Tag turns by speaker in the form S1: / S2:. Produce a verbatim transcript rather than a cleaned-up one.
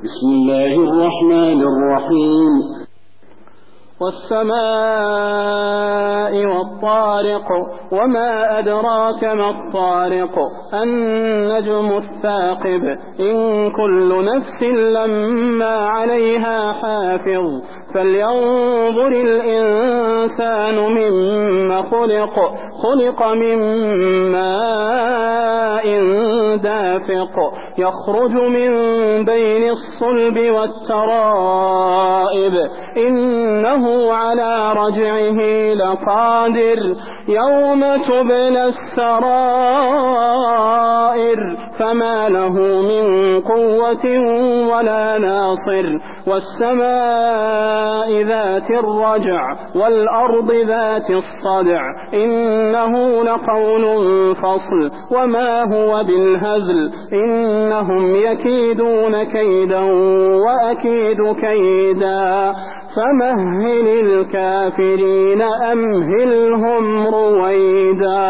S1: بسم الله الرحمن الرحيم.
S2: والسماء والطارق وما أدراك ما الطارق النجم الثاقب إن كل نفس لما عليها حافظ فلينظر الإنسان مما خلق خلق من ماء دافق يخرج من بين الصلب والترائب إنه على رجعه لقادر يوم تبلى السرائر فما له من قوة ولا ناصر والسماء ذات الرجع والأرض ذات الصدع إنه لقول فصل وما هو بالهزل إنهم يكيدون كيدا وأكيد كيدا فمهل الكافرين أمهلهم رويدا.